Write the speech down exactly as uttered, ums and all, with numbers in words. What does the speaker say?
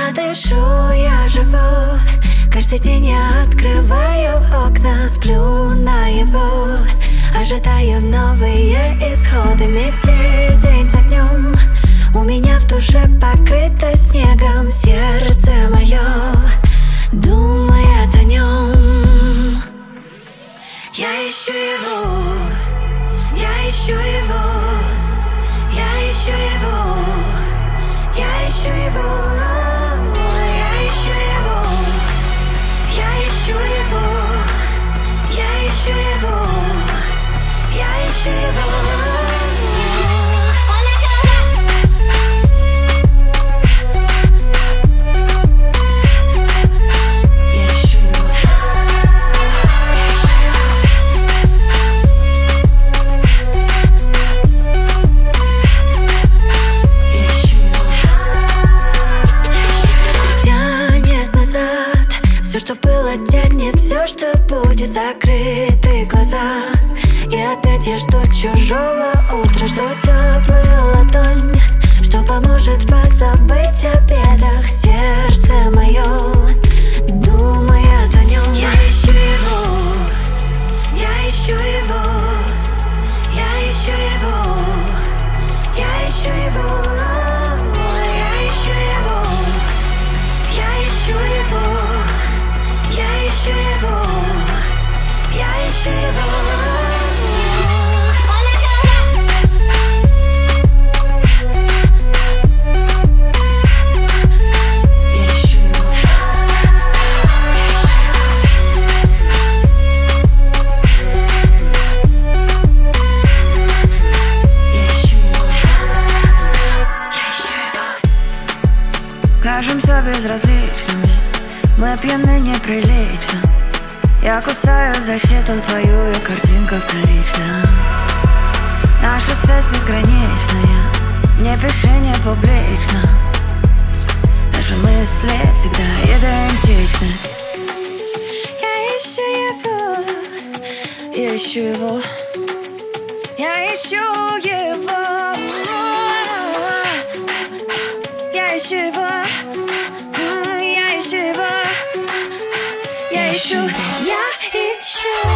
Я дышу, я живу. Каждый день я открываю окна, сплю наяву. Ожидаю новые исходы, метель день за днем. У меня в душе покрыто снегом сердце мое думает о нем. Я ищу его, я ищу его, я ищу его, я ищу его, я ищу его, я ищу его, я ищу его, я ищу его. Все, что было, тянет, все, что будет, закрыты глаза. И опять я жду чужого утра, жду теплую ладонь, что поможет позабыть о бедах. Сердце мое думает о нем. Я ищу его, я ищу его, я ищу его, я ищу его, я ищу его, я ищу его. Я ищу его, я ищу его. Кажемся безразличными, мы пьяны неприлично. Я кусаю защиту твою, и картинка вторична. Наша связь безграничная, не пиши не публично. Наши мысли всегда идентичны. Я ищу его, я ищу его, я ищу его, я ищу его. Я ищу, я ищу.